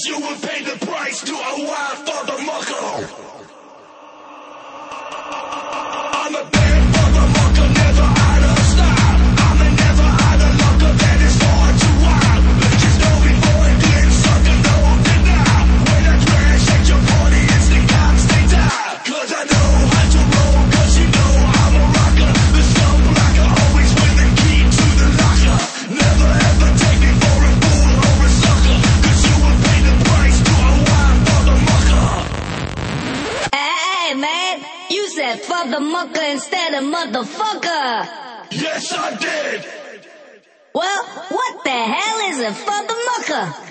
you will pay the price to a wild for the mucker. I'm a bad mother mucker, never out of style. I'm a never out of lucker, that is far too wild. Just know before it gets sucker, no denial. When I crash at your party, it's the cops, they die. Cause I know how to roll, cause you know I'm a rocker. The stone blocker, always with the key to the locker. Never ever take me for a fool or a sucker. Cause you will pay the price to a wild for the mucker. Hey, man, you said fuck the mucker instead of motherfucker. Yes, I did. Well, what the hell is a fuck the mucker?